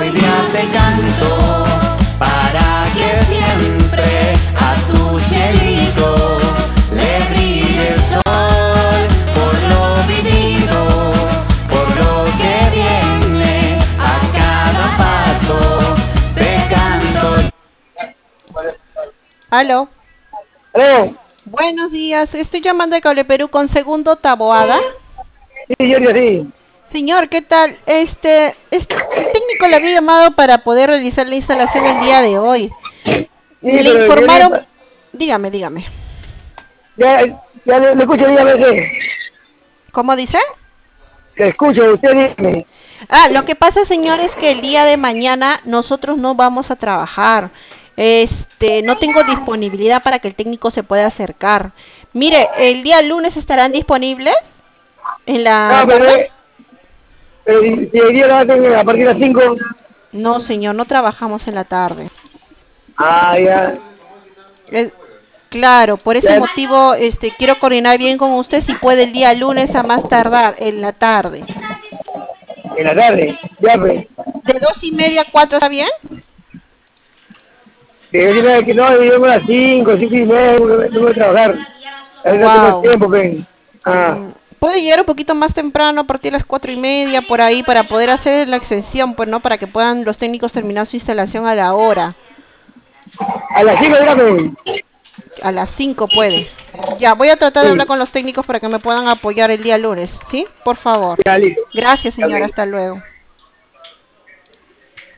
hoy día te canto para que siempre a tu cielito le brille el sol por lo vivido, por lo que viene a cada paso. Te canto. Aló. Aló. Buenos días, estoy llamando de Cable Perú con Segundo Taboada. Sí, Giorgio, sí. Señor, ¿qué tal? El técnico le había llamado para poder realizar la instalación el día de hoy. Sí, Le pero informaron, dígame. ya le escucho, dígame qué. ¿Cómo dice? Que escucho, usted dígame. Lo que pasa, señor, es que el día de mañana nosotros no vamos a trabajar. No tengo disponibilidad para que el técnico se pueda acercar. Mire, el día lunes estarán disponibles en la No, tarde. pero si hoy día lo hacen a partir de las 5. No, señor, no trabajamos en la tarde. Ah, ya. Eh, claro, por ese Ya, motivo, quiero coordinar bien con usted si puede el día lunes a más tardar en la tarde. en la tarde, ya pues. ¿De 2:30 a 4 está bien? Que yo diga que no, yo vengo a las 5, 5:30, tengo que trabajar. A veces no tengo el Wow. tiempo, ven. Ah, Puede llegar un poquito más temprano, a partir de las 4:30 por ahí, para poder hacer la extensión, pues, ¿no? Para que puedan los técnicos terminar su instalación a la hora. a las 5, dígame. A las 5 puede. Ya, voy a tratar de hablar Sí, con los técnicos para que me puedan apoyar el día lunes, ¿sí? Por favor. ya listo. Gracias, Ya, señora. pues. Hasta luego.